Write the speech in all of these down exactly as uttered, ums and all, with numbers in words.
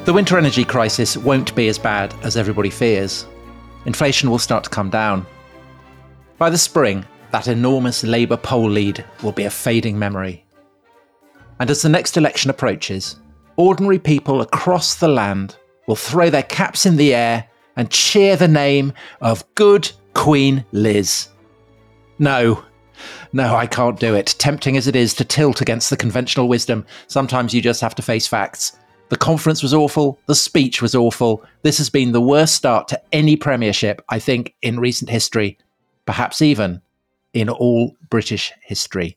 The winter energy crisis won't be as bad as everybody fears. Inflation will start to come down. By the spring, that enormous Labour poll lead will be a fading memory. And as the next election approaches, ordinary people across the land will throw their caps in the air and cheer the name of good Queen Liz. No, no, I can't do it. Tempting as it is to tilt against the conventional wisdom, sometimes you just have to face facts. The conference was awful. The speech was awful. This has been the worst start to any premiership, I think, in recent history, perhaps even in all British history.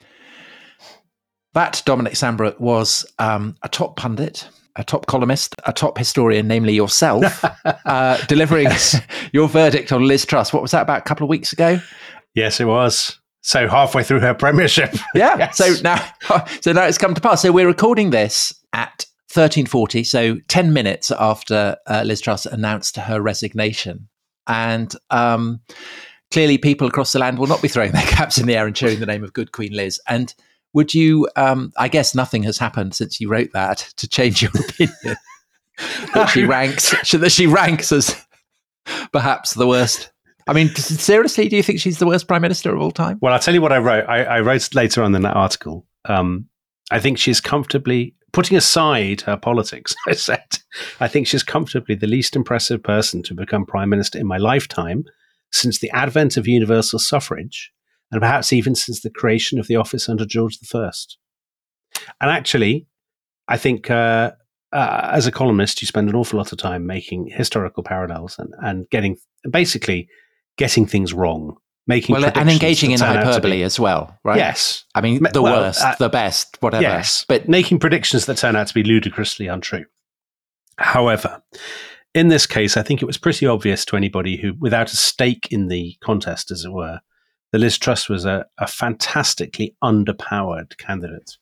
That, Dominic Sambrook, was um, a top pundit, a top columnist, a top historian, namely yourself, uh, delivering your verdict on Liz Truss. What was that, about a couple of weeks ago? Yes, it was. So halfway through her premiership. Yeah. Yes. So now, so now it's come to pass. So we're recording this at thirteen forty, so ten minutes after uh, Liz Truss announced her resignation. And um, clearly people across the land will not be throwing their caps in the air and cheering the name of good Queen Liz. And would you, um, I guess nothing has happened since you wrote that to change your opinion, that she ranks, that she ranks as perhaps the worst. I mean, seriously, do you think she's the worst Prime Minister of all time? Well, I'll tell you what I wrote. I, I wrote later on in that article. Um, I think she's comfortably, putting aside her politics, I said, I think she's comfortably the least impressive person to become Prime Minister in my lifetime since the advent of universal suffrage, and perhaps even since the creation of the office under George the First. And actually, I think uh, uh, as a columnist, you spend an awful lot of time making historical parallels and, and getting, basically getting things wrong. Making well, and engaging in hyperbole as well, right? Yes. I mean, the well, worst, uh, the best, whatever. Yes, but making predictions that turn out to be ludicrously untrue. However, in this case, I think it was pretty obvious to anybody who, without a stake in the contest, as it were, that Liz Truss was a, a fantastically underpowered candidate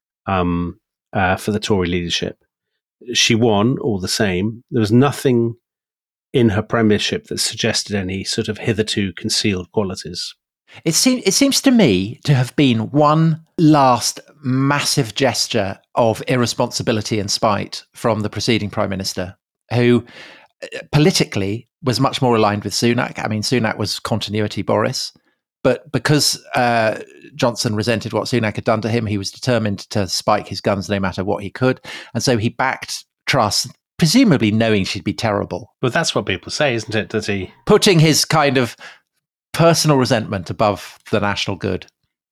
um, uh, for the Tory leadership. She won all the same. There was nothing in her premiership that suggested any sort of hitherto concealed qualities. It seems it seems to me to have been one last massive gesture of irresponsibility and spite from the preceding Prime Minister, who politically was much more aligned with Sunak. I mean, Sunak was continuity Boris, but because uh, Johnson resented what Sunak had done to him, he was determined to spike his guns no matter what he could. And so he backed Truss, presumably knowing she'd be terrible. But that's what people say, isn't it? Does he? Putting his kind of personal resentment above the national good.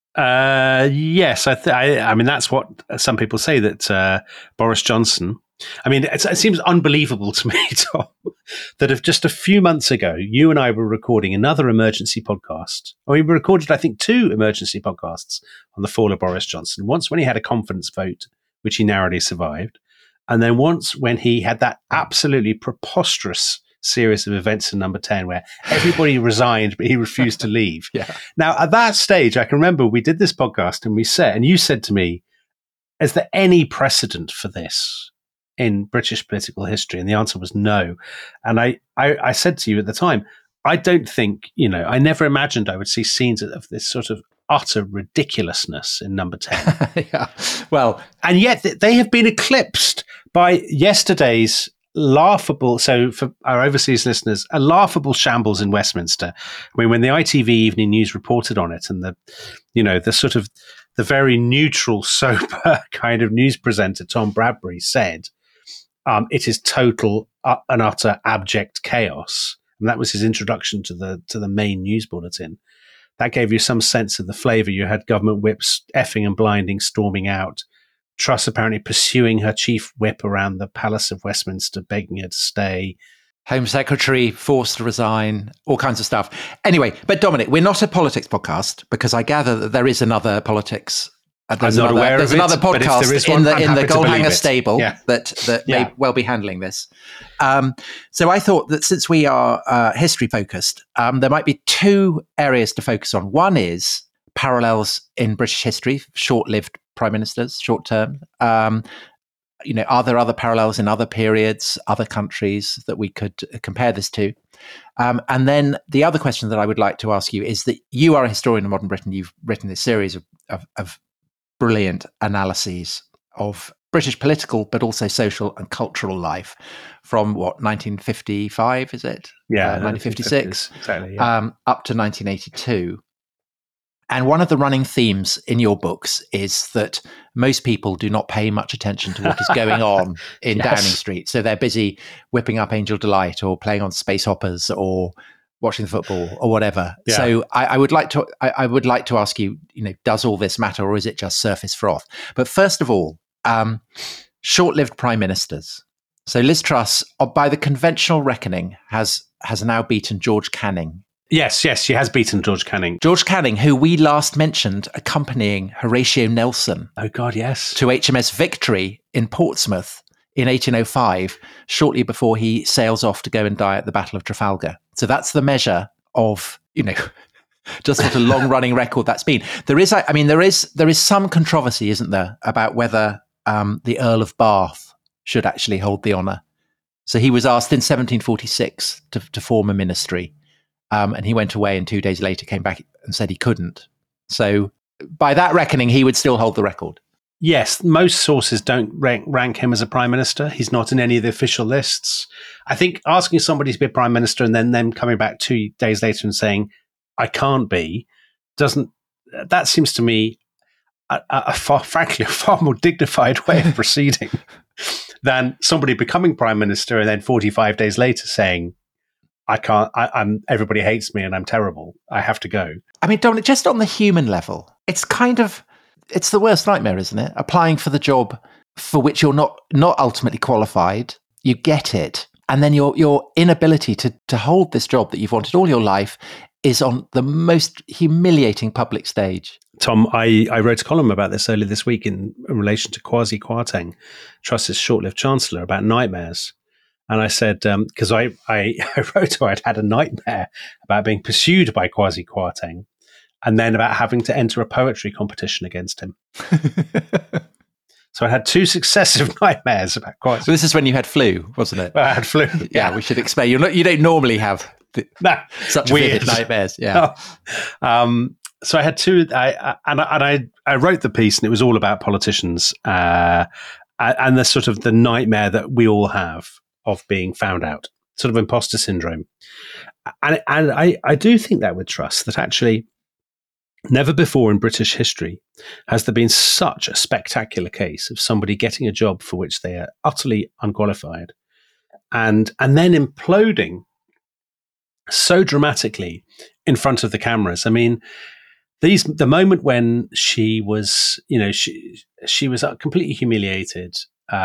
Uh, yes, I, th- I, I mean, that's what some people say, that uh, Boris Johnson, I mean, it, it seems unbelievable to me, Tom, that if just a few months ago, you and I were recording another emergency podcast, or we recorded, I think, two emergency podcasts on the fall of Boris Johnson. Once when he had a confidence vote, which he narrowly survived, and then once when he had that absolutely preposterous series of events in Number ten where everybody resigned, but he refused to leave. Yeah. Now, at that stage, I can remember we did this podcast and we said, and you said to me, is there any precedent for this in British political history? And the answer was no. And I, I, I said to you at the time, I don't think, you know, I never imagined I would see scenes of this sort of utter ridiculousness in Number ten. Yeah. Well, and yet they have been eclipsed by yesterday's laughable, so for our overseas listeners, a laughable shambles in Westminster. I mean, when the I T V Evening News reported on it, and the, you know, the sort of the very neutral, sober kind of news presenter Tom Bradbury said, um, "It is total uh, and utter abject chaos," and that was his introduction to the to the main news bulletin. That gave you some sense of the flavour. You had government whips effing and blinding, storming out. Truss apparently pursuing her chief whip around the Palace of Westminster, begging her to stay. Home Secretary forced to resign, all kinds of stuff. Anyway, but Dominic, we're not a politics podcast because I gather that there is another politics. Uh, there's I'm not another, aware there's of another it, but if podcast there is in one, the I'm in the happy to believe Goldhanger it. stable Yeah. that that Yeah. may well be handling this. Um, so I thought that since we are uh, history focused, um, there might be two areas to focus on. One is parallels in British history, short-lived prime ministers, short term. Um, you know, are there other parallels in other periods, other countries that we could compare this to? Um, and then the other question that I would like to ask you is that you are a historian of modern Britain. You've written this series of, of, of brilliant analyses of British political, but also social and cultural life from what, nineteen fifty-five, is it? Yeah, uh, nineteen fifty-six, exactly. Yeah. um, up to nineteen eighty-two. And one of the running themes in your books is that most people do not pay much attention to what is going on in Yes. Downing Street. So they're busy whipping up Angel Delight or playing on space hoppers or watching the football or whatever. Yeah. So I, I would like to I, I would like to ask you, you know, does all this matter, or is it just surface froth? But first of all, um, short-lived prime ministers. So Liz Truss, uh, by the conventional reckoning, has has now beaten George Canning. Yes, yes, she has beaten George Canning. George Canning, who we last mentioned accompanying Horatio Nelson Oh, God, yes. to H M S Victory in Portsmouth in eighteen oh five, shortly before he sails off to go and die at the Battle of Trafalgar. So that's the measure of, you know, just what a long-running record that's been. There is, I mean, there is there is some controversy, isn't there, about whether um, the Earl of Bath should actually hold the honour. So he was asked in seventeen forty-six to, to form a ministry. Um, and he went away and two days later came back and said he couldn't. So by that reckoning, he would still hold the record. Yes, most sources don't rank, rank him as a prime minister. He's not in any of the official lists. I think asking somebody to be a prime minister and then them coming back two days later and saying, I can't be, doesn't, that seems to me a, a far, frankly, a far more dignified way of proceeding than somebody becoming prime minister and then forty-five days later saying, I can't, I, I'm, everybody hates me and I'm terrible. I have to go. I mean, Dominic, just on the human level, it's kind of, it's the worst nightmare, isn't it? Applying for the job for which you're not, not ultimately qualified, you get it. And then your, your inability to, to hold this job that you've wanted all your life is on the most humiliating public stage. Tom, I, I wrote a column about this earlier this week in, in relation to Kwasi Kwarteng, Truss's short-lived chancellor, about nightmares. And I said, because um, I, I, I wrote her I'd had a nightmare about being pursued by Kwasi Kwarteng and then about having to enter a poetry competition against him. So I had two successive nightmares about Kwasi. So this is when you had flu, wasn't it? Well, I had flu. Yeah, yeah, we should explain. You're not, you don't normally have the, no, such weird vivid nightmares. Yeah. No. Um, so I had two, I, I, and, I, and I, I wrote the piece and it was all about politicians uh, and the sort of the nightmare that we all have of being found out, sort of imposter syndrome. And, and I, I do think that with Truss, that actually never before in British history has there been such a spectacular case of somebody getting a job for which they are utterly unqualified and, and then imploding so dramatically in front of the cameras. I mean, these, the moment when she was, you know, she, she was completely humiliated,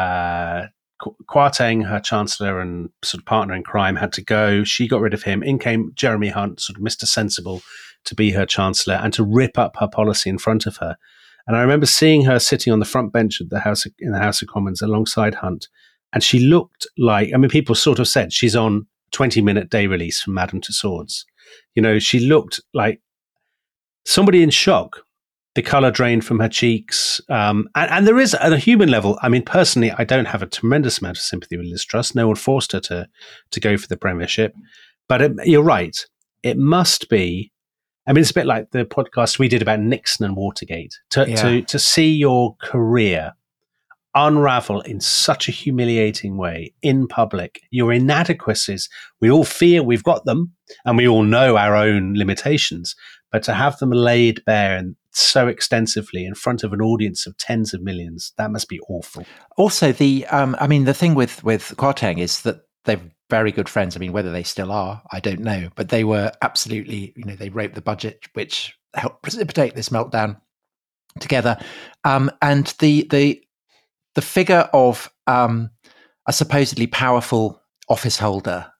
uh, Kwarteng, her chancellor and sort of partner in crime, had to go. She got rid of him. In came Jeremy Hunt, sort of Mister Sensible, to be her chancellor and to rip up her policy in front of her. And I remember seeing her sitting on the front bench of the House of, in the House of Commons alongside Hunt, and she looked like, I mean, people sort of said she's on twenty-minute day release from Madame Tussauds. You know, she looked like somebody in shock. The colour drained from her cheeks. Um, and, and there is, at a human level, I mean, personally, I don't have a tremendous amount of sympathy with Liz Truss. No one forced her to, to go for the premiership. But it, you're right. It must be, I mean, it's a bit like the podcast we did about Nixon and Watergate. To, Yeah. to, to see your career unravel in such a humiliating way in public, your inadequacies, we all fear we've got them and we all know our own limitations, but to have them laid bare and so extensively in front of an audience of tens of millions, that must be awful. Also, the um, I mean, the thing with with Kwarteng is that they're very good friends. I mean, whether they still are, I don't know, but they were absolutely, you know, they wrote the budget, which helped precipitate this meltdown together. Um, and the the the figure of um, a supposedly powerful office holder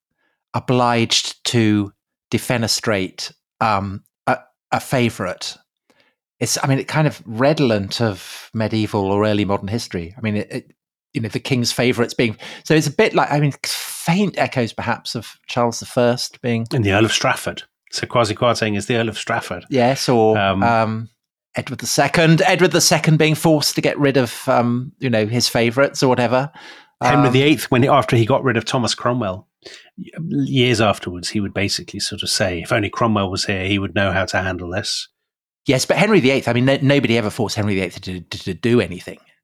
obliged to defenestrate um, a, a favourite. It's, I mean, it kind of redolent of medieval or early modern history. I mean, it, it, you know, the king's favourites being, so it's a bit like, I mean, faint echoes perhaps of Charles the First being. And the Earl of Strafford. So Kwasi Kwarteng is the Earl of Strafford. Yes, or um, um, Edward the Second. Edward the Second being forced to get rid of, um, you know, his favourites or whatever. Henry um, the Eighth, when after he got rid of Thomas Cromwell, years afterwards, he would basically sort of say, if only Cromwell was here, he would know how to handle this. Yes, but Henry the Eighth, I mean, no, nobody ever forced Henry the Eighth to, to, to do anything.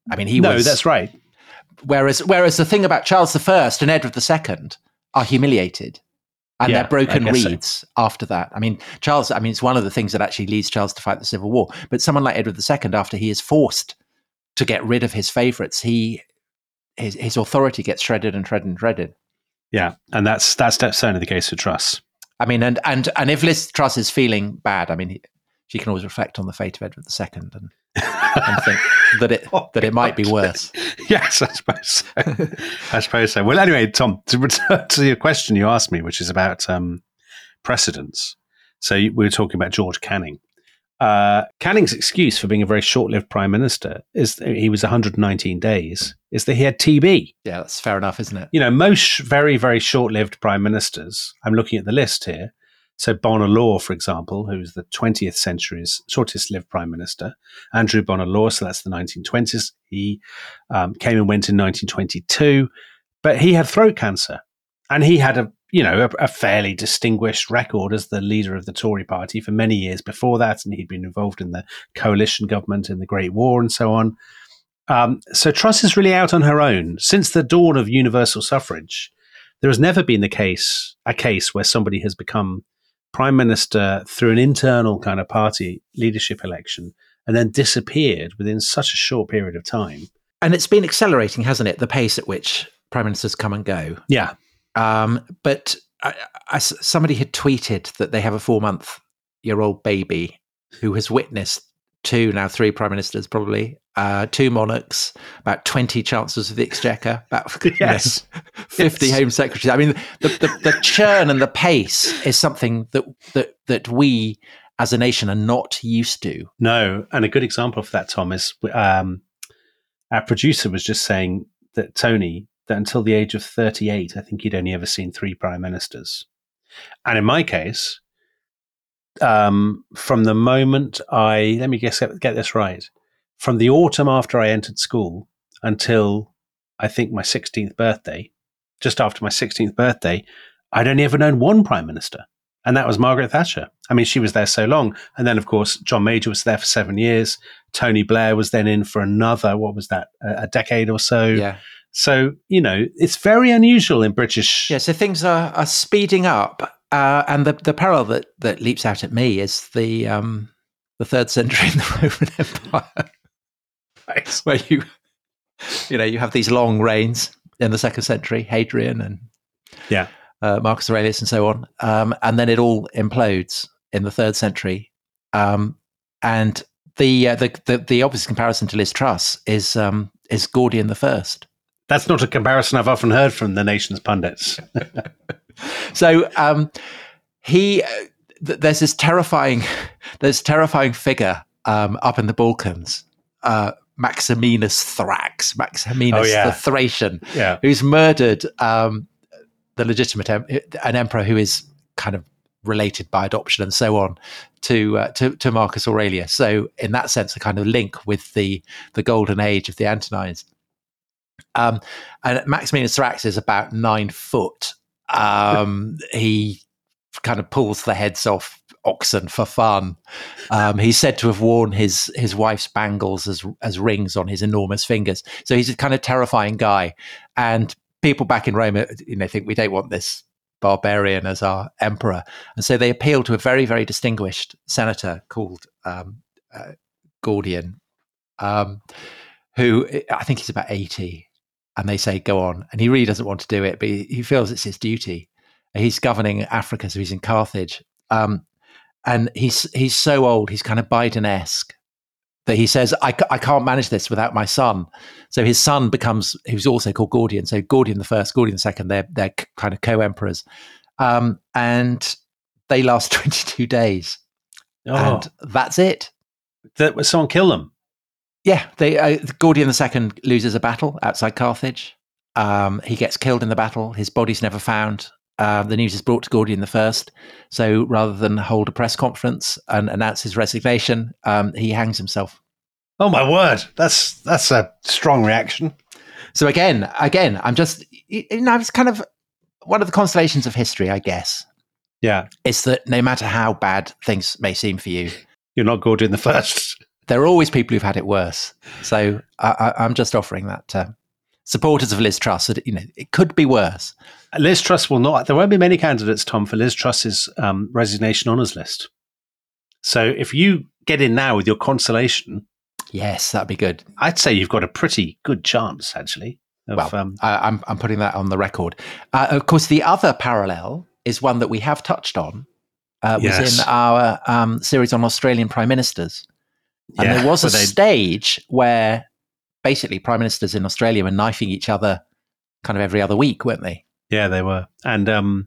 I mean, he no, was... No, that's right. Whereas, whereas the thing about Charles the First and Edward the Second are humiliated. And Yeah, they're broken reeds so. after that. I mean, Charles, I mean, it's one of the things that actually leads Charles to fight the Civil War. But someone like Edward the Second, after he is forced to get rid of his favourites, he his, his authority gets shredded and shredded and shredded. Yeah, and that's that's certainly the case for Truss. I mean, and and and if Liz Truss is feeling bad, I mean, he, she can always reflect on the fate of Edward the Second and, and think that it oh, that it might be worse. Yes, I suppose so. I suppose so. Well, anyway, Tom, to return to your question you asked me, which is about um, precedents. So we were talking about George Canning. Uh, Canning's excuse for being a very short-lived prime minister is that he was one hundred nineteen days, is that he had T B. Yeah, that's fair enough, isn't it? You know, most very, very short-lived prime ministers, I'm looking at the list here. So Bonar Law, for example, who was the twentieth century's shortest-lived prime minister, Andrew Bonar Law, so that's the nineteen twenties. He um, came and went in nineteen twenty-two, but he had throat cancer, and he had a you know a, a fairly distinguished record as the leader of the Tory party for many years before that, and he'd been involved in the coalition government in the Great War and so on. Um, so Truss is really out on her own since the dawn of universal suffrage. There has never been the case a case where somebody has become prime minister through an internal kind of party leadership election and then disappeared within such a short period of time. And it's been accelerating, hasn't it? The pace at which prime ministers come and go. Yeah. Um, but I, I, somebody had tweeted that they have a four-month-year-old baby who has witnessed two, now three prime ministers probably, uh, two monarchs, about twenty chancellors of the exchequer, about yes. you know, fifty yes. home secretaries. I mean, the, the, the churn and the pace is something that, that that we as a nation are not used to. No, and a good example of that, Tom, is um, our producer was just saying that Tony, that until the age of thirty-eight, I think he'd only ever seen three prime ministers. And in my case, um, from the moment I, let me guess, get this right, from the autumn after I entered school until I think my sixteenth birthday, just after my sixteenth birthday, I'd only ever known one prime minister, and that was Margaret Thatcher. I mean, she was there so long. And then, of course, John Major was there for seven years. Tony Blair was then in for another, what was that, a, a decade or so. Yeah. So, you know, it's very unusual in British. Yeah, so things are, are speeding up. Uh, and the, the parallel that, that leaps out at me is the um, the third century in the Roman Empire, right. Where you, you know, you have these long reigns in the second century, Hadrian and yeah, uh, Marcus Aurelius and so on. Um, and then it all implodes in the third century. Um, and the, uh, the the the obvious comparison to Liz Truss is um, is Gordian the First. That's not a comparison I've often heard from the nation's pundits. So um, he, uh, th- there's this terrifying, there's terrifying figure um, up in the Balkans, uh, Maximinus Thrax, Maximinus oh, yeah. the Thracian, yeah. who's murdered um, the legitimate em- an emperor who is kind of related by adoption and so on to uh, to, to Marcus Aurelius. So in that sense, a kind of link with the the golden age of the Antonines. Um, and Maximinus Thrax is about nine foot. Um, he kind of pulls the heads off oxen for fun. Um, he's said to have worn his his wife's bangles as as rings on his enormous fingers. So he's a kind of terrifying guy. And people back in Rome, you know, think we don't want this barbarian as our emperor. And so they appeal to a very, very distinguished senator called um, uh, Gordian, um, who I think he's about eighty. And they say, go on. And he really doesn't want to do it, but he, he feels it's his duty. He's governing Africa, so he's in Carthage. Um, and he's he's so old, he's kind of Biden-esque, that he says, I, I can't manage this without my son. So his son becomes, who's also called Gordian. So Gordian the First, Gordian the Second, they're, they're kind of co-emperors. Um, and they last twenty-two days. Oh. And that's it. That someone kill them? Yeah, they, uh, Gordian the Second loses a battle outside Carthage. Um, he gets killed in the battle. His body's never found. Uh, the news is brought to Gordian the First. So rather than hold a press conference and announce his resignation, um, he hangs himself. Oh my word, that's that's a strong reaction. So again, again, I'm just, you know, it's kind of one of the constellations of history, I guess. Yeah, is that no matter how bad things may seem for you, you're not Gordian the First. there are always people who've had it worse. So I, I, I'm just offering that to supporters of Liz Truss that, you know, it could be worse. Liz Truss will not. There won't be many candidates, Tom, for Liz Truss's um, resignation honours list. So if you get in now with your consolation, yes, that'd be good. I'd say you've got a pretty good chance, actually. Of, well, um, I, I'm I'm putting that on the record. Uh, of course, the other parallel is one that we have touched on. Uh, was Yes. in our um, series on Australian prime ministers, and Yeah, there was a where they- stage where basically prime ministers in Australia were knifing each other, kind of every other week, weren't they? Yeah, they were, and um,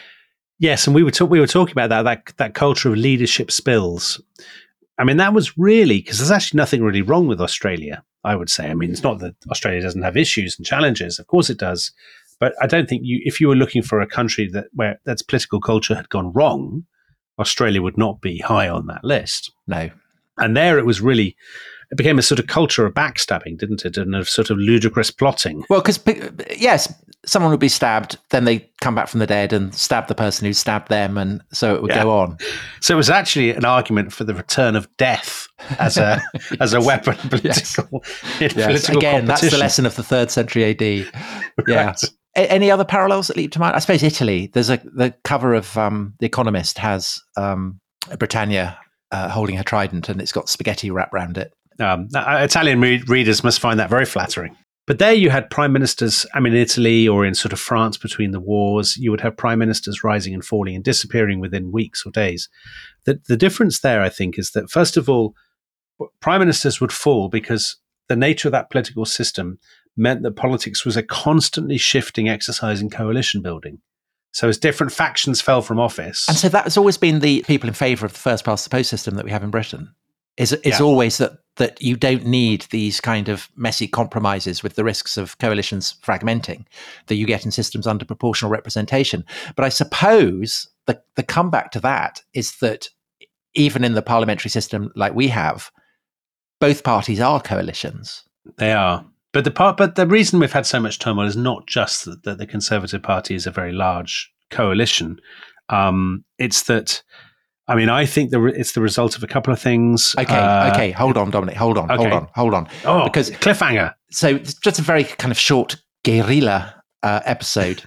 yes, and we were talk- we were talking about that that that culture of leadership spills. I mean, that was really because there's actually nothing really wrong with Australia. I would say. I mean, it's not that Australia doesn't have issues and challenges. Of course, it does. But I don't think you, if you were looking for a country that where that's political culture had gone wrong, Australia would not be high on that list. No. And there, it was really. It became a sort of culture of backstabbing, didn't it? And of sort of ludicrous plotting. Well, because, yes, someone would be stabbed, then they come back from the dead and stab the person who stabbed them, and so it would Yeah. go on. So it was actually an argument for the return of death as a yes. as a weapon in political, in Yes. political Again, that's the competition. lesson of the third century A D. Yeah. Right. A- Any other parallels that leap to mind? I suppose Italy. There's a the cover of um, The Economist has um, Britannia uh, holding her trident, and it's got spaghetti wrapped around it. Um, uh, Italian re- readers must find that very flattering. But there you had prime ministers, I mean, in Italy or in sort of France between the wars, you would have prime ministers rising and falling and disappearing within weeks or days. The, the difference there, I think, is that, first of all, prime ministers would fall because the nature of that political system meant that politics was a constantly shifting exercise in coalition building. So as different factions fell from office. And so that's always been the people in favour of the first past the post system that we have in Britain. Is it's Yeah. always that that you don't need these kind of messy compromises with the risks of coalitions fragmenting that you get in systems under proportional representation. But I suppose the the comeback to that is that even in the parliamentary system like we have, both parties are coalitions. They are. But the part, but the reason we've had so much turmoil is not just that, that the Conservative Party is a very large coalition. Um, it's that, I mean, I think the, it's the result of a couple of things. Okay, Uh, okay, hold on, Dominic, hold on, okay. hold on, hold on. Oh, Because cliffhanger. so it's just a very kind of short guerrilla uh, episode.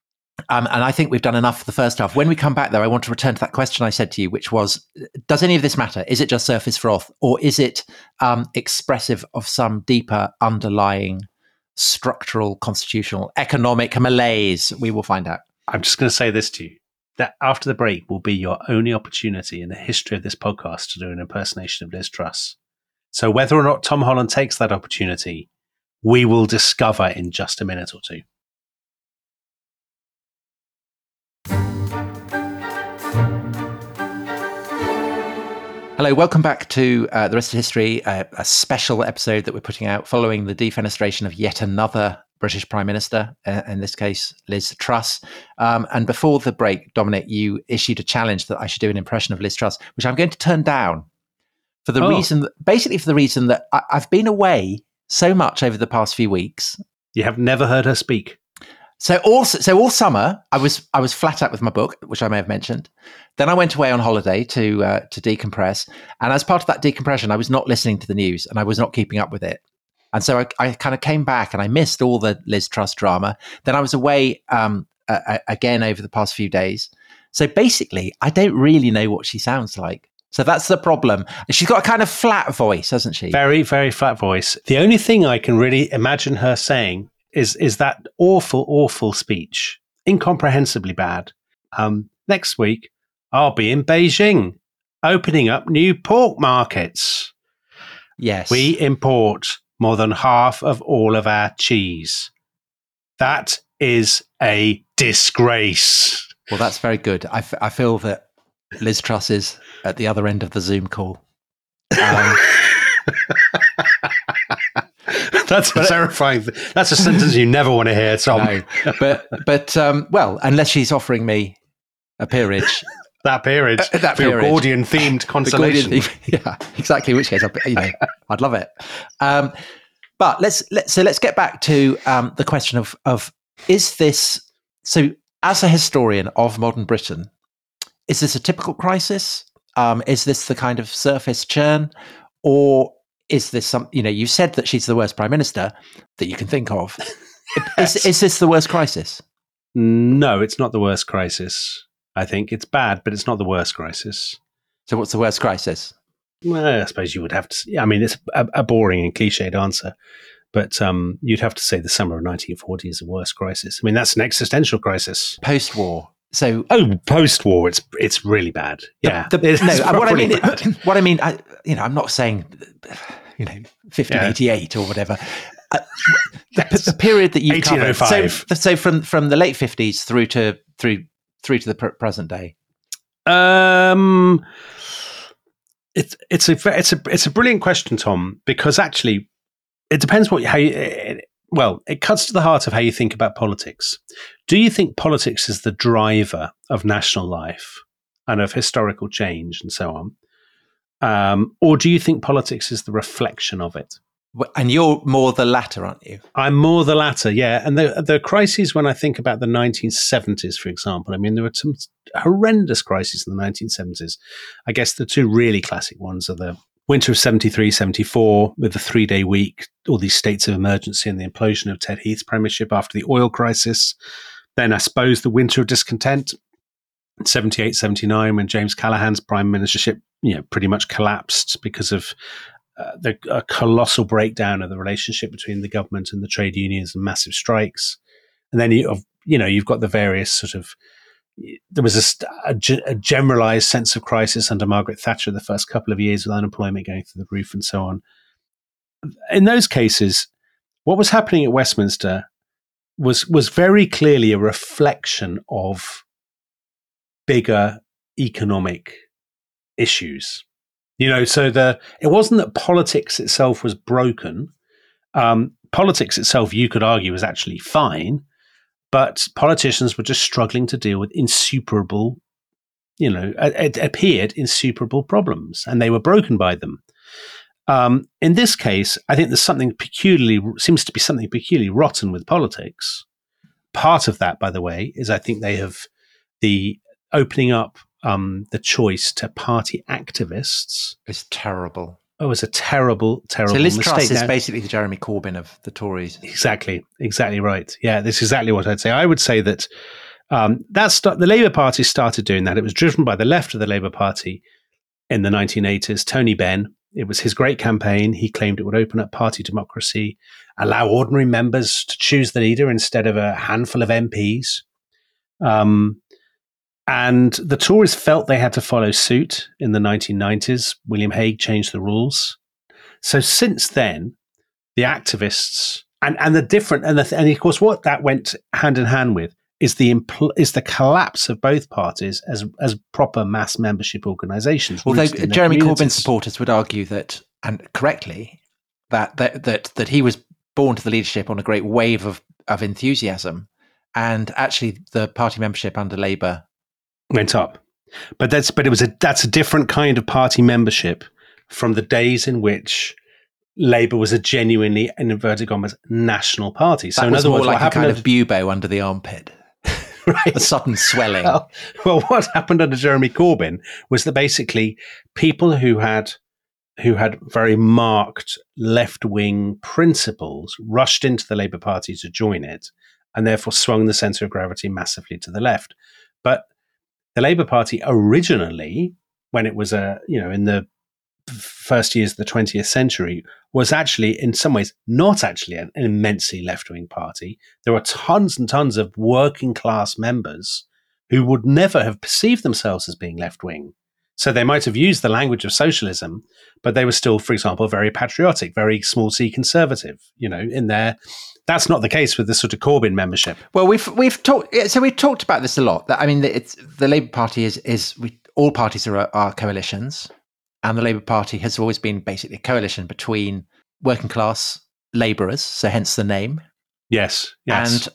Um, and I think we've done enough for the first half. When we come back, though, I want to return to that question I said to you, which was, does any of this matter? Is it just surface froth, or is it um, expressive of some deeper underlying structural, constitutional, economic malaise? We will find out. I'm just going to say this to you, that after the break will be your only opportunity in the history of this podcast to do an impersonation of Liz Truss. So whether or not Tom Holland takes that opportunity, we will discover in just a minute or two. Hello, welcome back to uh, The Rest of History, uh, a special episode that we're putting out following the defenestration of yet another British Prime Minister, uh, in this case, Liz Truss. Um, and before the break, Dominic, you issued a challenge that I should do an impression of Liz Truss, which I'm going to turn down for the Oh. reason, that, basically for the reason that I, I've been away so much over the past few weeks. You have never heard her speak. So all so all summer, I was I was flat out with my book, which I may have mentioned. Then I went away on holiday to uh, to decompress, and as part of that decompression, I was not listening to the news and I was not keeping up with it. And so I, I kind of came back and I missed all the Liz Truss drama. Then I was away um, uh, again over the past few days. So basically, I don't really know what she sounds like. So that's the problem. She's got a kind of flat voice, hasn't she? Very, very flat voice. The only thing I can really imagine her saying is is that awful, awful speech, incomprehensibly bad. Um, next week, I'll be in Beijing, opening up new pork markets. Yes. We import more than half of all of our cheese. That is a disgrace. Well, that's very good. I, f- I feel that Liz Truss is at the other end of the Zoom call. Um, That's a terrifying. Th- that's a sentence you never want to hear, Tom. no, but but um, well, unless she's offering me a peerage, That peerage, Uh, that for your peerage. Gordian-themed the consolation. Gordian theme- yeah, exactly. In which case, I'd, you know, I'd love it. Um, but let's let so let's get back to um, the question of of is this so? As a historian of modern Britain, is this a typical crisis? Um, is this the kind of surface churn, Or is this some, you know, you said that she's the worst prime minister that you can think of. Yes. is, is this the worst crisis? No, it's not the worst crisis. I think it's bad, but it's not the worst crisis. So what's the worst crisis? Well, I suppose you would have to. I mean, it's a, a boring and cliched answer, but um, you'd have to say the summer of nineteen forty is the worst crisis. I mean, that's an existential crisis. Post-war. So oh, post-war, it's it's really bad. Yeah. The, the, it's no, what I mean, bad. what I mean, I, you know, I'm not saying, you know, fifteen eighty-eight yeah. or whatever. Uh, the, the period that you covered. So, so from from the late fifties through to through through to the pr- present day. Um. It's it's a it's a it's a brilliant question, Tom, because actually it depends what how you, it, well it cuts to the heart of how you think about politics. Do you think politics is the driver of national life and of historical change and so on, um, or do you think politics is the reflection of it? And you're more the latter, aren't you? I'm more the latter, yeah. And the the crises when I think about the nineteen seventies, for example, I mean, there were some horrendous crises in the nineteen seventies. I guess the two really classic ones are the winter of seventy-three, seventy-four, with the three-day week, all these states of emergency and the implosion of Ted Heath's premiership after the oil crisis. Then I suppose the winter of discontent, seventy-eight, seventy-nine, when James Callaghan's prime ministership, you know, pretty much collapsed because of Uh, the a colossal breakdown of the relationship between the government and the trade unions and massive strikes. And then you you know, you've got the various sort of, there was a, a, a generalized sense of crisis under Margaret Thatcher the first couple of years with unemployment going through the roof and so on. In those cases, what was happening at Westminster was was very clearly a reflection of bigger economic issues. You know, so the it wasn't that politics itself was broken. Um, politics itself, you could argue, was actually fine, but politicians were just struggling to deal with insuperable, you know, it, it appeared insuperable problems, and they were broken by them. Um, in this case, I think there's something peculiarly, seems to be something peculiarly rotten with politics. Part of that, by the way, is I think they have the opening up Um, the choice to party activists. It's terrible. Oh, it's a terrible, terrible so Liz mistake. Truss is now, basically the Jeremy Corbyn of the Tories. Exactly, exactly right. Yeah, that's exactly what I'd say. I would say that um, that's the Labour Party started doing that. It was driven by the left of the Labour Party in the nineteen eighties, Tony Benn. It was his great campaign. He claimed it would open up party democracy, allow ordinary members to choose the leader instead of a handful of M Ps. Um, And the Tories felt they had to follow suit in the nineteen nineties. William Hague changed the rules. So since then, the activists and, and the different and the, and of course what that went hand in hand with is the impl- is the collapse of both parties as as proper mass membership organisations. Although Jeremy Corbyn supporters would argue that, and correctly, that that that that he was born to the leadership on a great wave of of enthusiasm, and actually the party membership under Labour went up, but that's but it was a that's a different kind of party membership from the days in which Labour was a genuinely, in inverted commas, national party. So that in was other more words, like what a kind under, of bubo under the armpit, right? A sudden swelling. Well, well, what happened under Jeremy Corbyn was that basically people who had who had very marked left-wing principles rushed into the Labour Party to join it, and therefore swung the centre of gravity massively to the left. But the Labour Party originally, when it was a, you know, in the first years of the twentieth century, was actually in some ways not actually an, an immensely left-wing party. There were tons and tons of working class members who would never have perceived themselves as being left-wing. So they might have used the language of socialism, but they were still, for example, very patriotic, very small c conservative, you know, in their... That's not the case with the sort of Corbyn membership. Well, we've we've talked so we've talked about this a lot. I mean, it's the Labour Party is is we, all parties are are coalitions, and the Labour Party has always been basically a coalition between working class labourers, so hence the name. Yes, yes. And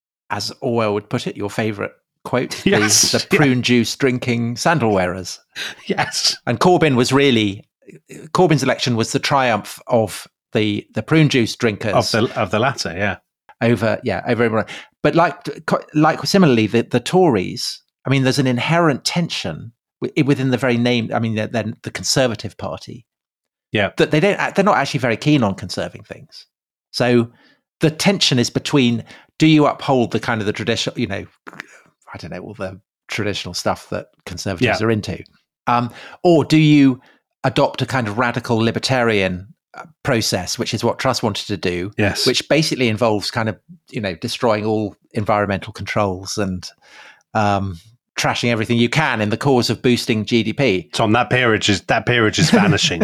as Orwell would put it, your favourite quote, yes, the, the prune yeah. juice drinking sandal wearers. Yes. And Corbyn was really Corbyn's election was the triumph of the the prune juice drinkers of the of the latter, yeah. Over yeah, over everyone. But like like similarly, the, the Tories, I mean, there's an inherent tension within the very name. I mean, they're, they're the Conservative Party. Yeah. That they don't, they're not actually very keen on conserving things. So the tension is between, do you uphold the kind of the traditional, you know, I don't know, all the traditional stuff that conservatives Yeah. are into, um, or do you adopt a kind of radical libertarian uh, process, which is what Truss wanted to do, Yes. which basically involves kind of, you know, destroying all environmental controls and um, trashing everything you can in the cause of boosting G D P. Tom, that peerage is that peerage is vanishing.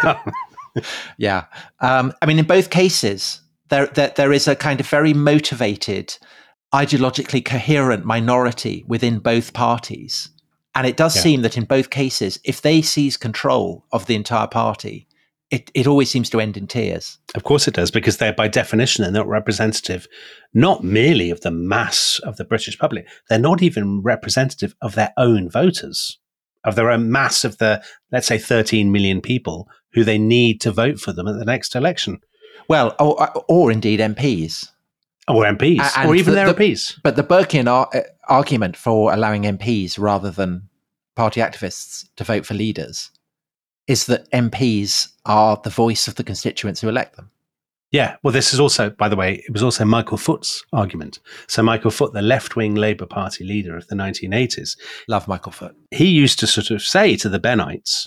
Yeah. Um, I mean, in both cases, there, there there is a kind of very motivated, ideologically coherent minority within both parties. And it does Yeah. seem that in both cases, if they seize control of the entire party, it, it always seems to end in tears. Of course it does, because they're by definition, they're not representative, not merely of the mass of the British public. They're not even representative of their own voters, of their own mass of the, let's say, thirteen million people who they need to vote for them at the next election. Well, or, or indeed M Ps. Or M Ps, And or even the, their the, M Ps. But the Burkean ar- argument for allowing M Ps rather than party activists to vote for leaders is that M Ps are the voice of the constituents who elect them. Yeah, well, this is also, by the way, it was also Michael Foot's argument. So Michael Foot, the left-wing Labour Party leader of the nineteen eighties. Love Michael Foot. He used to sort of say to the Bennites,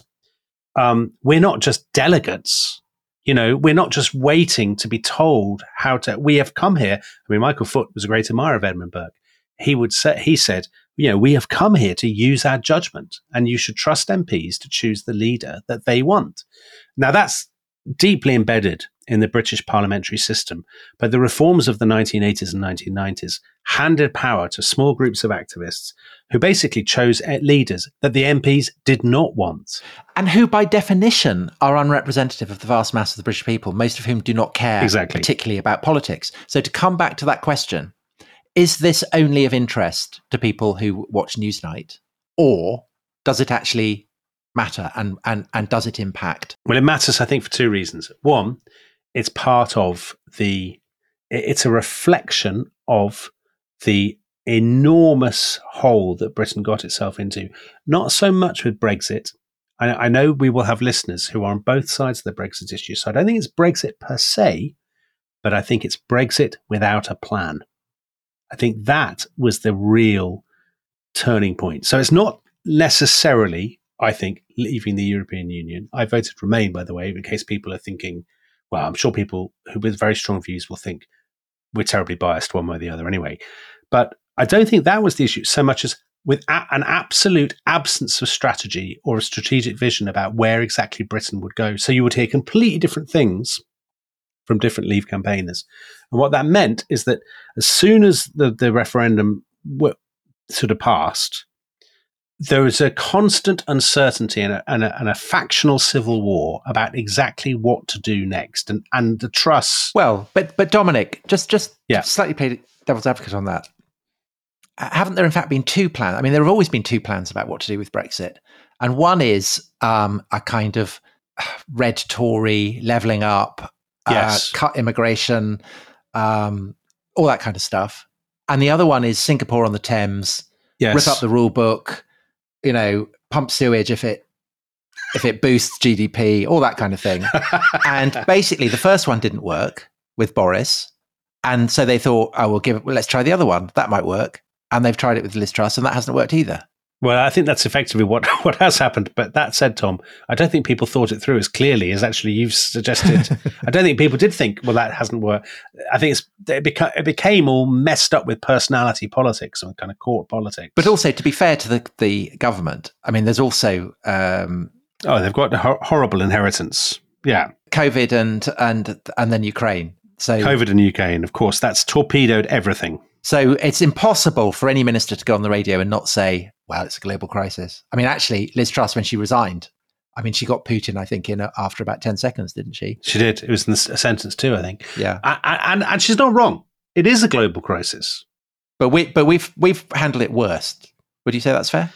um, we're not just delegates. You know, we're not just waiting to be told how to, we have come here. I mean, Michael Foot was a great admirer of Edmund Burke. He would say, he said, you know, we have come here to use our judgment, and you should trust M Ps to choose the leader that they want. Now, that's deeply embedded in the British parliamentary system, but the reforms of the nineteen eighties and nineteen nineties handed power to small groups of activists who basically chose leaders that the M Ps did not want. And who, by definition, are unrepresentative of the vast mass of the British people, most of whom do not care exactly. particularly about politics. So to come back to that question, is this only of interest to people who watch Newsnight, or does it actually matter, and, and, and does it impact? Well, it matters, I think, for two reasons. One, it's part of the, it's a reflection of the enormous hole that Britain got itself into. Not so much with Brexit. I, I know we will have listeners who are on both sides of the Brexit issue, so I don't think it's Brexit per se, but I think it's Brexit without a plan. I think that was the real turning point. So it's not necessarily, I think, leaving the European Union. I voted Remain, by the way, in case people are thinking, well, I'm sure people who with very strong views will think we're terribly biased one way or the other anyway. But I don't think that was the issue so much as with a- an absolute absence of strategy or a strategic vision about where exactly Britain would go. So you would hear completely different things from different Leave campaigners. And what that meant is that as soon as the, the referendum w- sort of passed, there was a constant uncertainty and a, and, a, and a factional civil war about exactly what to do next. And, and the Truss... Well, but but Dominic, just, just Yeah. slightly play devil's advocate on that. Haven't there in fact been two plans? I mean, there have always been two plans about what to do with Brexit. And one is um, a kind of red Tory, levelling up, Yes. uh, cut immigration, um, all that kind of stuff. And the other one is Singapore on the Thames, Yes. rip up the rule book, you know, pump sewage if it if it boosts G D P, all that kind of thing. And basically, the first one didn't work with Boris, and so they thought, "Oh, we'll give it. Well, let's try the other one. That might work." And they've tried it with Liz Truss, and that hasn't worked either. Well, I think that's effectively what, what has happened. But that said, Tom, I don't think people thought it through as clearly as actually you've suggested. I don't think people did think, well, that hasn't worked. I think it's, it, beca- it became all messed up with personality politics and kind of court politics. But also, to be fair to the, the government, I mean, there's also... Um, oh, they've got a hor- horrible inheritance. Yeah. COVID and, and, and then Ukraine. So COVID and Ukraine, of course, that's torpedoed everything. So it's impossible for any minister to go on the radio and not say, well, it's a global crisis. I mean, actually, Liz Truss, when she resigned, I mean, she got Putin, I think, in a, after about ten seconds, didn't she? She did. It was in a sentence too, I think. Yeah. I, I, and, and she's not wrong. It is a global crisis. But, we, but we've we've handled it worse. Would you say that's fair?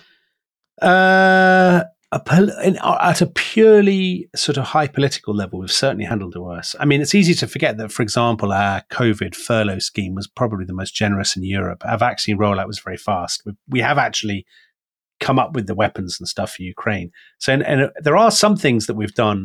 Uh, a pol- in, at a purely sort of high political level, we've certainly handled it worse. I mean, it's easy to forget that, for example, our COVID furlough scheme was probably the most generous in Europe. Our vaccine rollout was very fast. We, we have actually come up with the weapons and stuff for Ukraine. So, and, and there are some things that we've done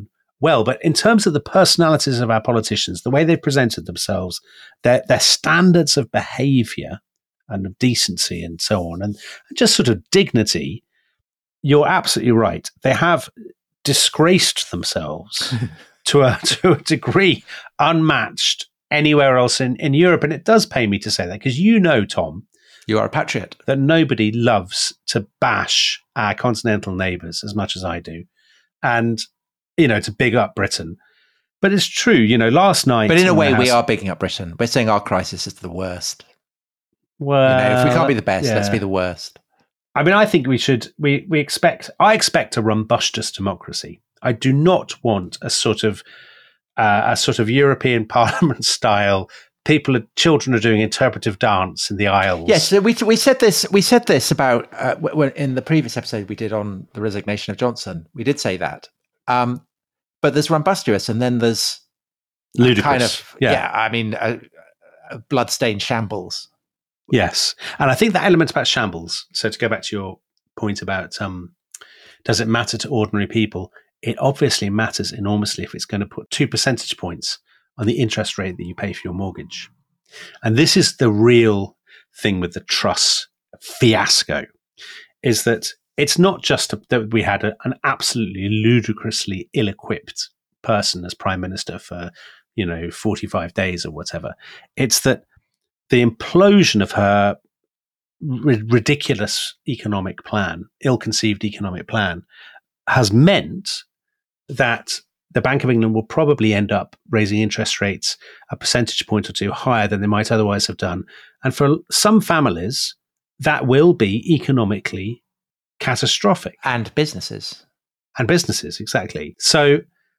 well. But in terms of the personalities of our politicians, the way they've presented themselves, their their standards of behaviour and of decency and so on, and just sort of dignity, you're absolutely right. They have disgraced themselves to a to a degree unmatched anywhere else in, in Europe. And it does pain me to say that, because you know, Tom, you are a patriot, that nobody loves to bash our continental neighbours as much as I do. And, you know, to big up Britain. But it's true, you know, last night... But in a in way, House, we are bigging up Britain. We're saying our crisis is the worst. Well, you know, if we can't be the best, yeah. let's be the worst. I mean, I think we should, we, we expect, I expect a robustness democracy. I do not want a sort of, uh, a sort of European Parliament style, people, are, children are doing interpretive dance in the aisles. Yes, so we we said this. We said this about uh, when in the previous episode we did on the resignation of Johnson. We did say that, um, but there's rumbustious, and then there's ludicrous. Kind of, yeah. yeah. I mean, a, a bloodstained shambles. Yes, and I think that element about shambles. So to go back to your point about um, does it matter to ordinary people? It obviously matters enormously if it's going to put two percentage points on the interest rate that you pay for your mortgage. And this is the real thing with the Truss fiasco, is that it's not just a, that we had a, an absolutely ludicrously ill-equipped person as prime minister for, you know, forty-five days or whatever. It's that the implosion of her ri- ridiculous economic plan, ill-conceived economic plan, has meant that the Bank of England will probably end up raising interest rates a percentage point or two higher than they might otherwise have done. And for some families, that will be economically catastrophic. And businesses. And businesses, exactly. So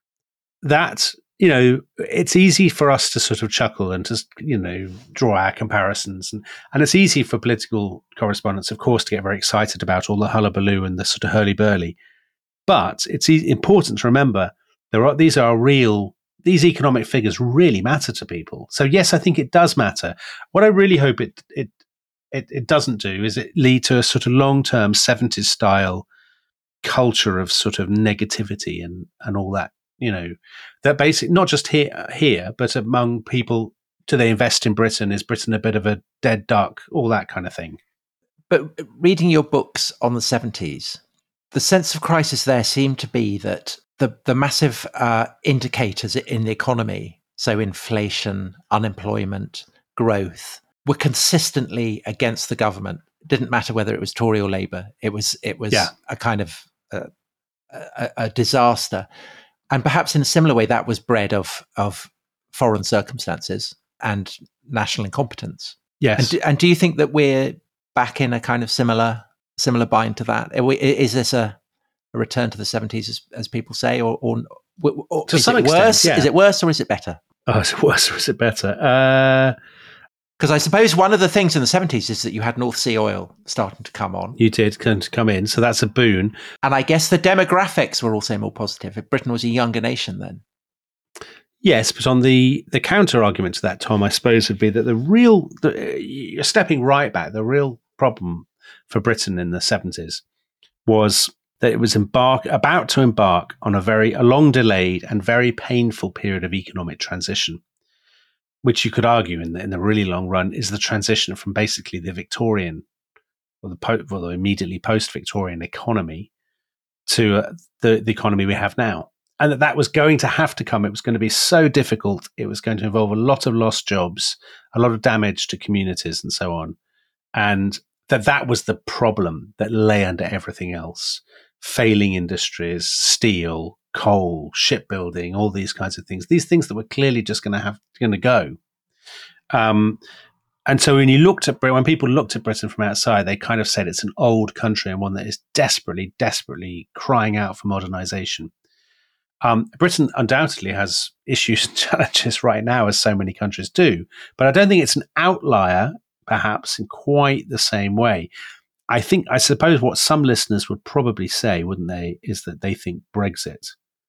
that, you know, it's easy for us to sort of chuckle and to, you know, draw our comparisons. And, and it's easy for political correspondents, of course, to get very excited about all the hullabaloo and the sort of hurly-burly. But it's e- important to remember there are these are real, these economic figures really matter to people. So yes, I think it does matter. What I really hope it it it, it doesn't do is it lead to a sort of long-term seventies style culture of sort of negativity and, and all that, you know, that basically not just here here, but among people, do they invest in Britain? Is Britain a bit of a dead duck? All that kind of thing. But reading your books on the seventies, the sense of crisis there seemed to be that the, the massive uh, indicators in the economy, so inflation, unemployment, growth, were consistently against the government. It didn't matter whether it was Tory or Labour. It was it was yeah. a kind of uh, a, a disaster. And perhaps in a similar way, that was bred of of foreign circumstances and national incompetence. Yes. And do, and do you think that we're back in a kind of similar similar bind to that? Is this a, a return to the seventies, as, as people say, or, or, or to is some it extent, worse? yeah. Is it worse or is it better? Oh, is it worse or is it better? Because uh, I suppose one of the things in the seventies is that you had North Sea oil starting to come on. You did come in, so that's a boon. And I guess the demographics were also more positive. Britain was a younger nation then. Yes, but on the, the counter argument to that, Tom, I suppose would be that the real, the, you're stepping right back, the real problem for Britain in the seventies was that it was embark about to embark on a very a long delayed and very painful period of economic transition, which you could argue in the, in the really long run is the transition from basically the Victorian or the, po- well, the immediately post-Victorian economy to uh, the, the economy we have now. And that that was going to have to come. It was going to be so difficult. It was going to involve a lot of lost jobs, a lot of damage to communities and so on. And that that was the problem that lay under everything else. Failing industries, steel, coal, shipbuilding, all these kinds of things. These things that were clearly just going to have going to go. Um, and so when you looked at when people looked at Britain from outside, they kind of said it's an old country and one that is desperately, desperately crying out for modernization. Um, Britain undoubtedly has issues and challenges right now, as so many countries do. But I don't think it's an outlier, perhaps, in quite the same way. I think, I suppose what some listeners would probably say, wouldn't they, is that they think Brexit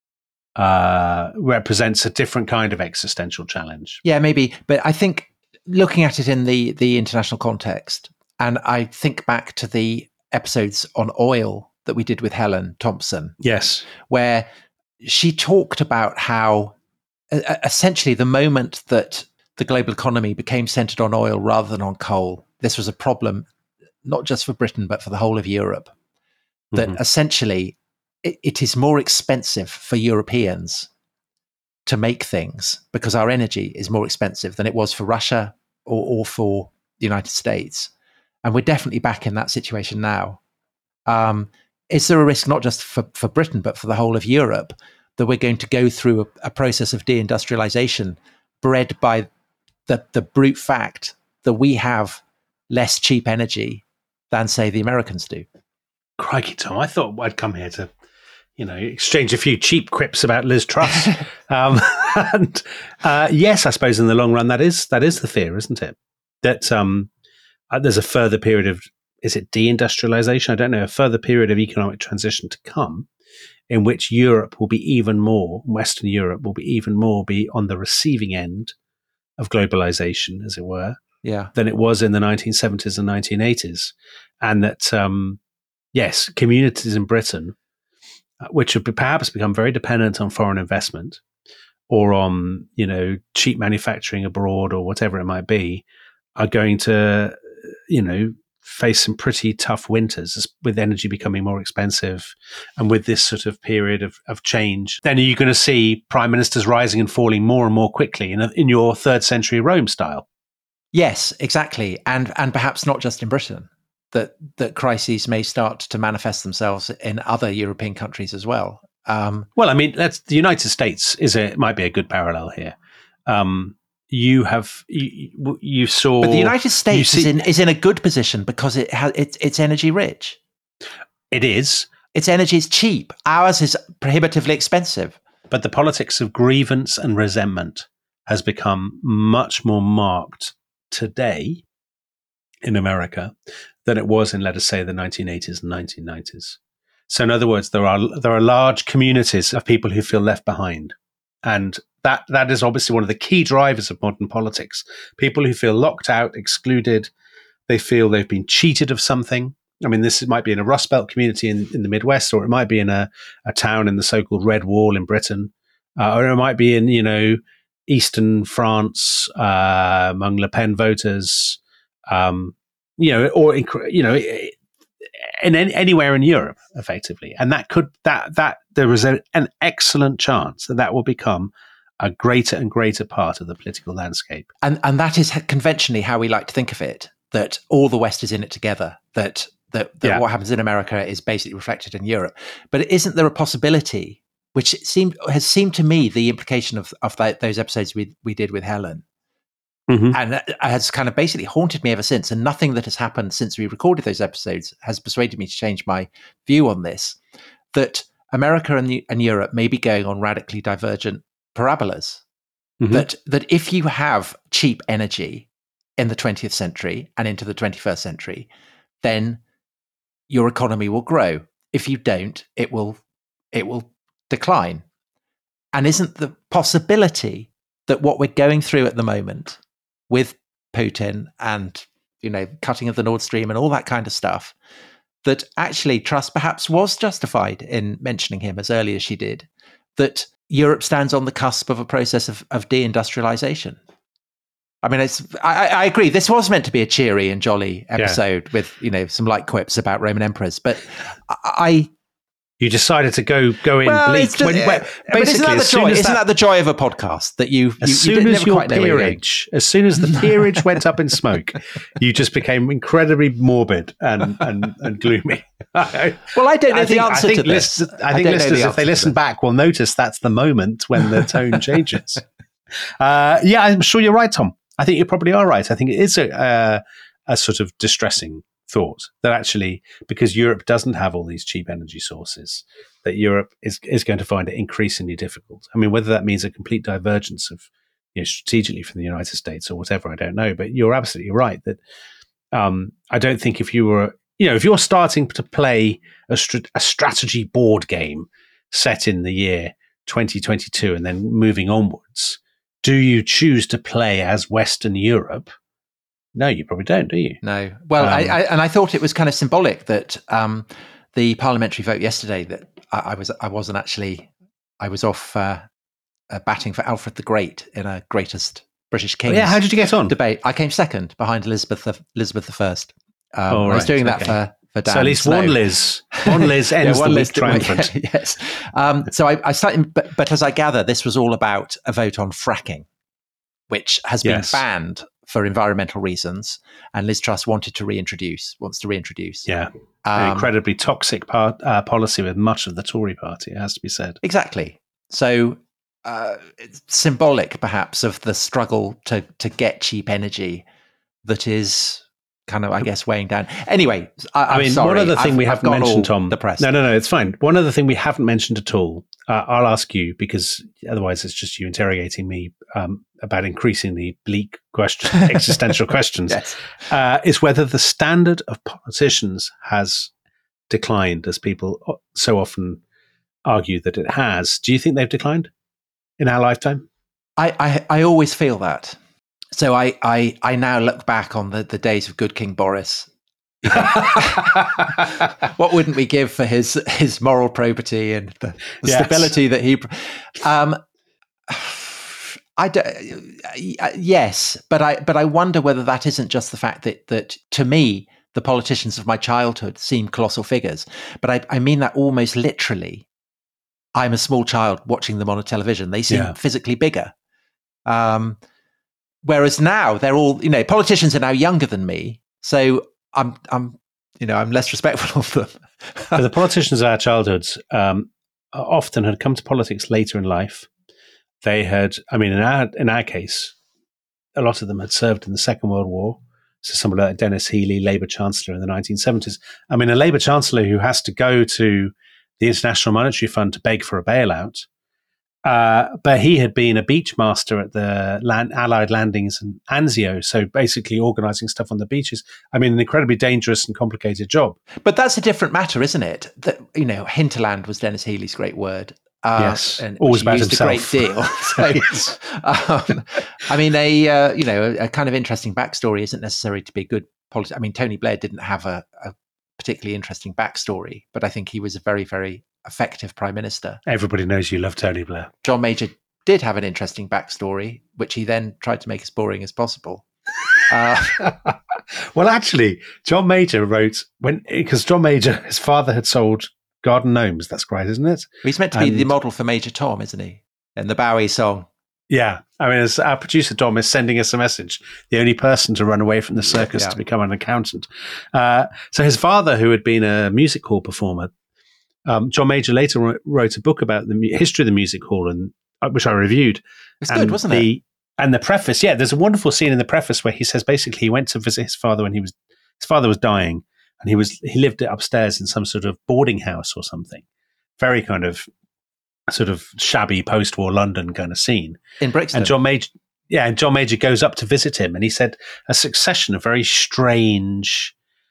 uh, represents a different kind of existential challenge. Yeah, maybe. But I think looking at it in the, the international context, and I think back to the episodes on oil that we did with Helen Thompson. Yes. Where she talked about how uh, essentially the moment that the global economy became centered on oil rather than on coal, this was a problem, not just for Britain, but for the whole of Europe. That mm-hmm. essentially it, it is more expensive for Europeans to make things because our energy is more expensive than it was for Russia or, or for the United States. And we're definitely back in that situation now. Um, is there a risk not just for, for Britain, but for the whole of Europe, that we're going to go through a, a process of deindustrialization bred by the, the brute fact that we have less cheap energy than, say, the Americans do? Crikey, Tom, I thought I'd come here to, you know, exchange a few cheap quips about Liz Truss. um, and uh, yes, I suppose in the long run, that is that is the fear, isn't it? That um, uh, there's a further period of, is it deindustrialization? I don't know, a further period of economic transition to come in which Europe will be even more, Western Europe will be even more be on the receiving end of globalization, as it were, yeah, than it was in the nineteen seventies and nineteen eighties. And that, um, yes, communities in Britain, which have perhaps become very dependent on foreign investment or on, you know, cheap manufacturing abroad or whatever it might be, are going to, you know, face some pretty tough winters with energy becoming more expensive and with this sort of period of, of change. Then are you going to see prime ministers rising and falling more and more quickly in, a, in your third century Rome style? Yes, exactly. And and perhaps not just in Britain, that that crises may start to manifest themselves in other European countries as well. Um, well, I mean, that's, the United States is a might be a good parallel here. Um, you have you, you saw, but the United States see, is in is in a good position because it has it, it's energy rich. It is. Its energy is cheap. Ours is prohibitively expensive. But the politics of grievance and resentment has become much more marked today in America than it was in, let us say, the nineteen eighties and nineteen nineties. So in other words, there are there are large communities of people who feel left behind. And that that is obviously one of the key drivers of modern politics. People who feel locked out, excluded, they feel they've been cheated of something. I mean, this might be in a Rust Belt community in, in the Midwest, or it might be in a, a town in the so-called Red Wall in Britain, uh, or it might be in, you know, Eastern France uh, among Le Pen voters, um, you know, or, you know, in any, anywhere in Europe, effectively. And that could, that, that there is a, an excellent chance that that will become a greater and greater part of the political landscape. And and that is conventionally how we like to think of it, that all the West is in it together, that that, that yeah. what happens in America is basically reflected in Europe. But isn't there a possibility, which seemed has seemed to me the implication of, of that, those episodes we we did with Helen, mm-hmm. and that has kind of basically haunted me ever since, and nothing that has happened since we recorded those episodes has persuaded me to change my view on this, that America and, the, and Europe may be going on radically divergent parabolas. Mm-hmm. That that if you have cheap energy in the twentieth century and into the twenty-first century, then your economy will grow. If you don't, it will it will decline. And isn't the possibility that what we're going through at the moment with Putin and, you know, cutting of the Nord Stream and all that kind of stuff, that actually Truss perhaps was justified in mentioning him as early as she did, that Europe stands on the cusp of a process of, of deindustrialization? I mean, it's. I, I agree. This was meant to be a cheery and jolly episode yeah. with, you know, some light quips about Roman emperors, but I. You decided to go go in well, bleak. Just, when, when, but isn't that the joy? Isn't that, that the joy of a podcast that you? As you, soon you as your peerage, as soon as the peerage went up in smoke, you just became incredibly morbid and and, and gloomy. Well, I don't know I the think, answer I think to this. List, I, I think listeners, the if they listen back, will notice that's the moment when the tone changes. Uh, yeah, I'm sure you're right, Tom. I think you probably are right. I think it is a, uh, a sort of distressing thought that actually, because Europe doesn't have all these cheap energy sources, that Europe is, is going to find it increasingly difficult. I mean, whether that means a complete divergence of, you know, strategically from the United States or whatever, I don't know. But you're absolutely right that um, I don't think if you were, you know, if you're starting to play a, str- a strategy board game set in the year twenty twenty-two and then moving onwards, do you choose to play as Western Europe? No, you probably don't, do you? No. Well, um, I, I, and I thought it was kind of symbolic that um, the parliamentary vote yesterday that I, I was I wasn't actually I was off uh, uh, batting for Alfred the Great in a greatest British Oh, Kings yeah, how did you get on? debate. I came second behind Elizabeth the, Elizabeth the First. Um, Oh, I was right, doing that okay. for, for Dan So at least Snow. one Liz, one Liz ends yeah, one the Liz week did- triumphant. yes. Um, so I, I started, but, but as I gather, this was all about a vote on fracking, which has been Yes. banned for environmental reasons, and Liz Truss wanted to reintroduce, wants to reintroduce. Yeah, an Um, incredibly toxic part, uh, policy with much of the Tory party, it has to be said. Exactly. So uh, it's symbolic, perhaps, of the struggle to to get cheap energy that is kind of, I guess, weighing down. Anyway, I, I'm I mean, sorry. one other thing I've, we I've haven't got mentioned, all Tom. depressed. No, no, no, it's fine. One other thing we haven't mentioned at all. Uh, I'll ask you because otherwise it's just you interrogating me um, about increasingly bleak question, existential questions. Yes. Uh, is whether the standard of politicians has declined, as people so often argue that it has. Do you think they've declined in our lifetime? I, I, I always feel that. So I, I, I now look back on the, the days of good King Boris. What wouldn't we give for his his moral probity and the, the Yes. stability that he um I do, yes, but I but I wonder whether that isn't just the fact that that to me the politicians of my childhood seem colossal figures, but I, I mean that almost literally. I'm a small child watching them on a television; they seem Yeah. physically bigger. Um, whereas now they're all, you know, politicians are now younger than me, so I'm I'm you know I'm less respectful of them. But the politicians of our childhoods um, often had come to politics later in life. They had, I mean, in our in our case, a lot of them had served in the Second World War. So somebody like Dennis Healey, Labour Chancellor in the nineteen seventies. I mean, a Labour Chancellor who has to go to the International Monetary Fund to beg for a bailout. Uh, but he had been a beach master at the land, Allied landings in Anzio, so basically organising stuff on the beaches. I mean, an incredibly dangerous and complicated job. But that's a different matter, isn't it? That, you know, hinterland was Dennis Healey's great word. Uh, Yes, and always which he about used himself. a great deal. So, Yes. um, I mean, a uh, you know, a, a kind of interesting backstory isn't necessary to be good politics. I mean, Tony Blair didn't have a, a particularly interesting backstory, but I think he was a very, very effective prime minister. Everybody knows you love Tony Blair. John Major did have an interesting backstory, which he then tried to make as boring as possible. Uh, Well, actually, John Major wrote when because John Major, his father had sold garden gnomes. That's great, isn't it? he's meant to be And- the model for Major Tom, isn't he? In the Bowie song. Yeah, I mean, as our producer Dom is sending us a message, the only person to run away from the circus Yeah. to become an accountant. Uh, so his father, who had been a music hall performer, um, John Major later wrote, wrote a book about the mu- history of the music hall, and uh, which I reviewed. It's and good, wasn't the, it? And the preface, yeah, there's a wonderful scene in the preface where he says basically he went to visit his father when he was his father was dying, and he was he lived upstairs in some sort of boarding house or something, very kind of sort of shabby post-war London kind of scene. In Brixton. And John Major, yeah, and John Major goes up to visit him, and he said a succession of very strange,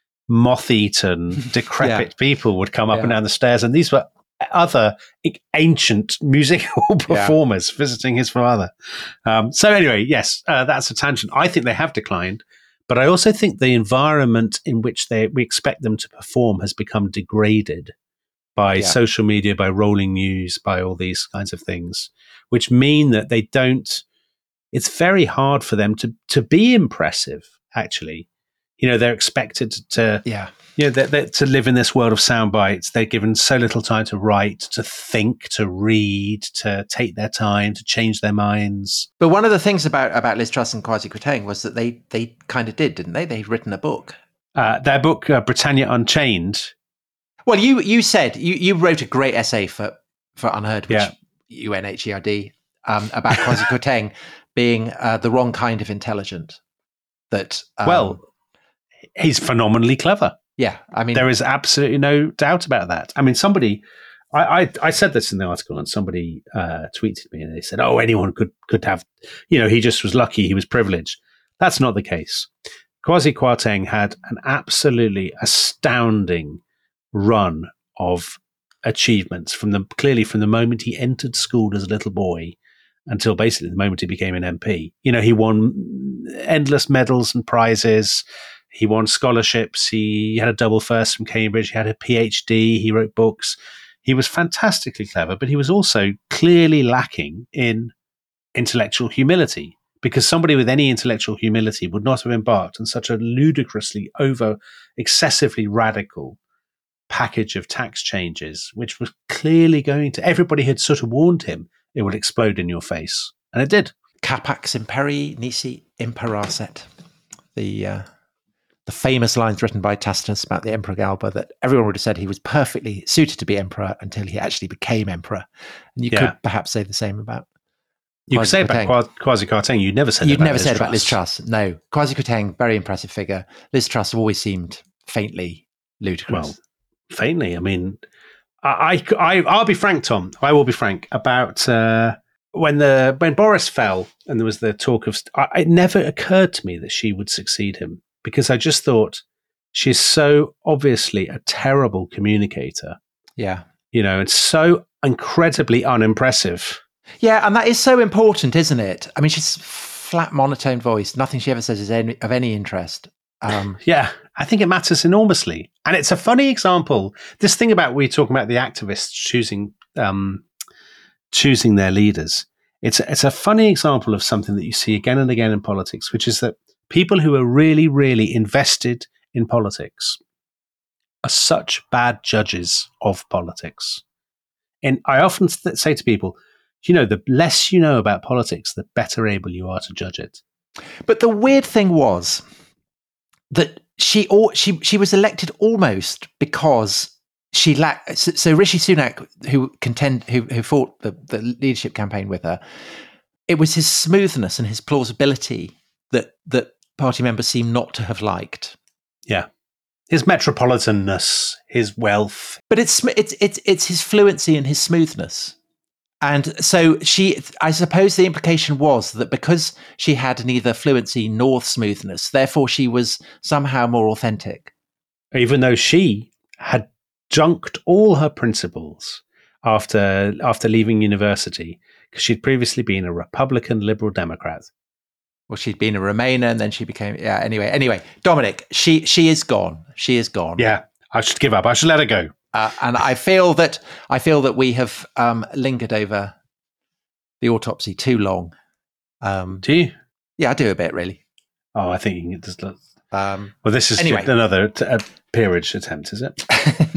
moth-eaten, decrepit Yeah. people would come up Yeah. and down the stairs, and these were other ancient musical performers visiting his father. Um, so anyway, yes, uh, that's a tangent. I think they have declined, but I also think the environment in which they we expect them to perform has become degraded by Yeah. social media, by rolling news, by all these kinds of things, which mean that they don't. It's very hard for them to to be impressive. Actually, you know, they're expected to. yeah. Yeah, they're, they're, to live in this world of sound bites. They're given so little time to write, to think, to read, to take their time, to change their minds. But one of the things about, about Liz Truss and Kwasi Kwarteng was that they, they kind of did, didn't they? They'd written a book. Uh, their book, uh, Britannia Unchained. Well, you you said, you, you wrote a great essay for, for Unheard, which Yeah. U N H E R D, um, about Kwasi Kwarteng being uh, the wrong kind of intelligent. That um, Well, he's phenomenally clever. yeah, I mean, There is absolutely no doubt about that. I mean, somebody, I, I, I said this in the article, and somebody uh, tweeted me, and they said, "Oh, anyone could could have, you know, he just was lucky, he was privileged." That's not the case. Kwasi Kwarteng had an absolutely astounding run of achievements from the clearly from the moment he entered school as a little boy until basically the moment he became an M P. You know, he won endless medals and prizes. He won scholarships. He had a double first from Cambridge. He had a PhD. He wrote books. he was fantastically clever, but he was also clearly lacking in intellectual humility, because somebody with any intellectual humility would not have embarked on such a ludicrously over, excessively radical package of tax changes, which was clearly going to, everybody had sort of warned him it would explode in your face. And it did. Capax imperii nisi imperasset. The uh, the famous lines written by Tacitus about the Emperor Galba, that everyone would have said he was perfectly suited to be emperor until he actually became emperor. And you Yeah. could perhaps say the same about You could say Quasi-Kwarteng. about Kwasi Kwarteng. You never said You'd about never Liz said Truss. about Liz Truss. No. Quasi-Kwarteng, very impressive figure. Liz Truss always seemed faintly ludicrous. Well, faintly. I mean, I, I, I'll be frank, Tom. I will be frank about uh, when the when Boris fell and there was the talk of. I, it never occurred to me that she would succeed him, because I just thought she's so obviously a terrible communicator. Yeah. You know, and so incredibly unimpressive. Yeah, and that is so important, isn't it? I mean, she's flat, monotone voice. Nothing she ever says is any, of any interest. Um, Yeah, I think it matters enormously. And it's a funny example. This thing about we talking about the activists choosing um, choosing their leaders. It's it's a funny example of something that you see again and again in politics, which is that people who are really, really invested in politics are such bad judges of politics. And I often th- say to people, you know, the less you know about politics, the better able you are to judge it. but the weird thing was that she or she she was elected almost because she lacked. So, so Rishi Sunak, who contend who who fought the, the leadership campaign with her, it was his smoothness and his plausibility that that party members seem not to have liked. Yeah. His metropolitanness, his wealth. But it's it's it's it's his fluency and his smoothness. And so she, I suppose the implication was that because she had neither fluency nor smoothness, therefore she was somehow more authentic. Even though she had junked all her principles after after leaving university, because she'd previously been a Republican Liberal Democrat. Well, she'd been a Remainer and then she became, yeah, anyway. Anyway, Dominic, she she is gone. She is gone. Yeah, I should give up. I should let her go. Uh, and I feel that I feel that we have um, lingered over the autopsy too long. Um, Do you? yeah, I do a bit, really. Oh, I think you can just. Um, Well, this is anyway. another t- a peerage attempt, is it?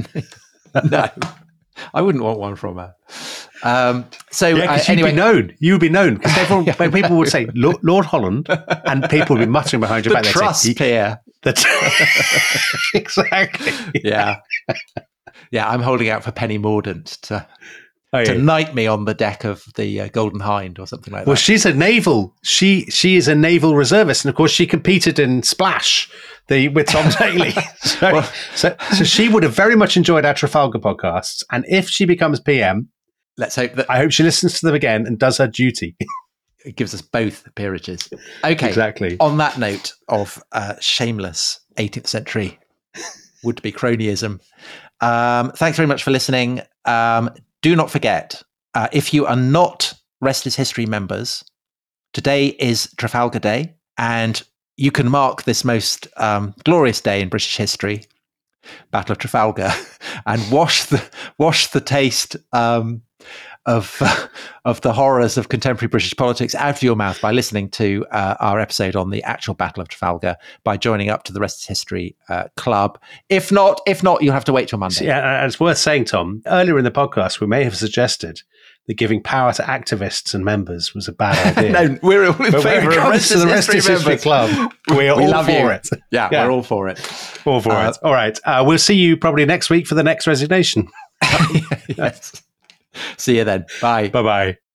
no, I wouldn't want one from her. Um, so Yeah, uh, because you'd anyway, be known. You would be known because everyone, Yeah. when people would say Lord, Lord Holland, and people would be muttering behind your the back. they'd trust say, peer. the t- exactly. Yeah, yeah. I'm holding out for Penny Mordaunt to Oh, to yeah. knight me on the deck of the uh, Golden Hind or something like Well, that. she's a naval. She she is a naval reservist, and of course, she competed in Splash, the with Tom Daley. So, Well- so, so she would have very much enjoyed our Trafalgar podcasts. And if she becomes P M, Let's hope that I hope she listens to them again and does her duty. it gives us both peerages. Okay. Exactly. On that note of uh, shameless eighteenth century would-be cronyism, um, thanks very much for listening. Um, do not forget, uh, if you are not Restless History members, today is Trafalgar Day, and you can mark this most um, glorious day in British history, Battle of Trafalgar, and wash the wash the taste um, of of the horrors of contemporary British politics out of your mouth by listening to uh, our episode on the actual Battle of Trafalgar, by joining up to the Restless History uh, Club. If not, if not, you'll have to wait till Monday. Yeah, and it's worth saying, Tom, earlier in the podcast, we may have suggested that giving power to activists and members was a bad idea. No, we're all in But when favour it of comes to Restless the History Restless History members. Club, we are We all love for you. it. Yeah, Yeah. we're all for it. All for Uh, it. All right. Uh, we'll see you probably next week for the next resignation. Yes. See you then. Bye. Bye-bye.